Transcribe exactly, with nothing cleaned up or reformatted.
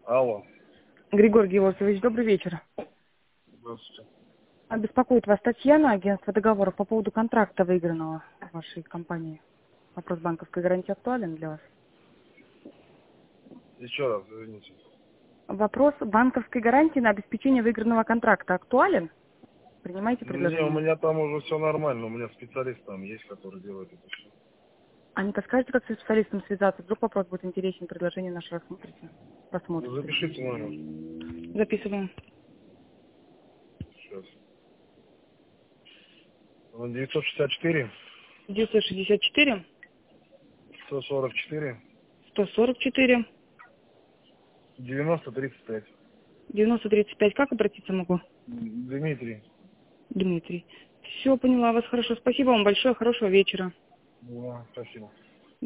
Алло. Григорий Георгиевич, добрый вечер. Здравствуйте. А Беспокоит вас Татьяна, агентство договоров по поводу контракта выигранного в вашей компании. Вопрос банковской гарантии актуален для вас? Еще раз, извините. Вопрос банковской гарантии на обеспечение выигранного контракта актуален? Принимайте Ну, не, у предложение. меня там уже все нормально, у меня специалист там есть, который делает это все. А не подскажете, как со специалистом связаться? Вдруг вопрос будет интересен, предложение наше рассмотрите. Ну, Посмотрите. запишите номер. Записываем. Сейчас. девятьсот шестьдесят четыре, девятьсот шестьдесят четыре, сто сорок четыре, сто сорок четыре, девяносто тридцать пять. девяносто тридцать пять. Как обратиться могу? Дмитрий. Дмитрий. Все, поняла вас хорошо. Спасибо вам большое. Хорошего вечера. Да, спасибо.